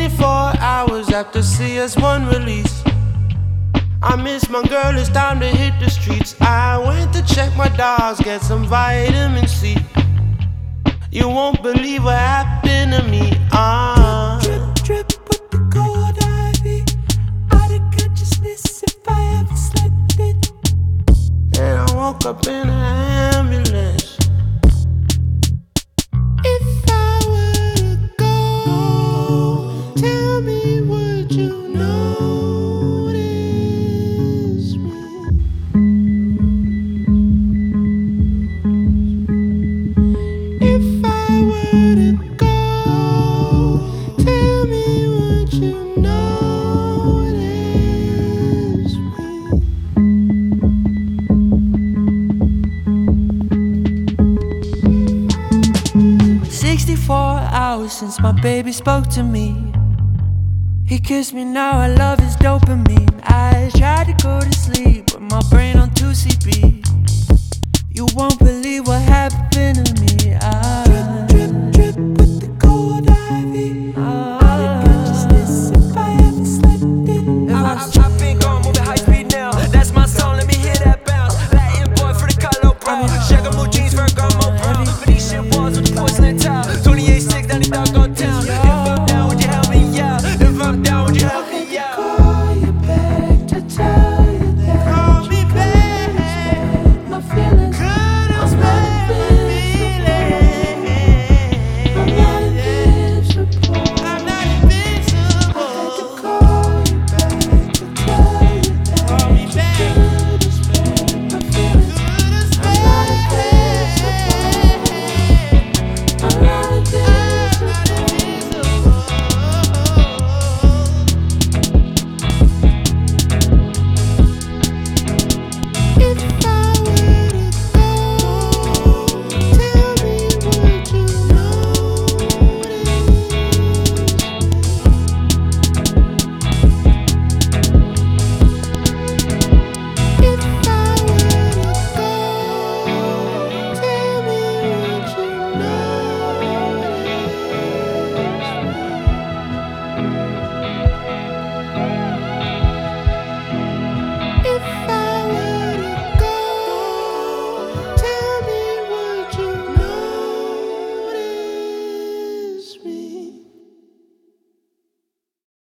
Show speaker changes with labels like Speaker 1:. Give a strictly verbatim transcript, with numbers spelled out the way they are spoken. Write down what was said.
Speaker 1: twenty-four hours after C S one release, I miss my girl, it's time to hit the streets. I went to check my dogs, get some vitamin C. You won't believe what happened to me. Uh.
Speaker 2: Drip, drip, drip with the cold I V. Out of consciousness if I ever slept it.
Speaker 1: And I woke up in an ambulance.
Speaker 2: If I were to go, tell me, would you notice me? If I were to go, tell me, would you notice me? sixty-four hours since my baby spoke to me. He kissed me, now I love his dopamine. I tried to go to sleep with my brain on two C B. You won't believe what happened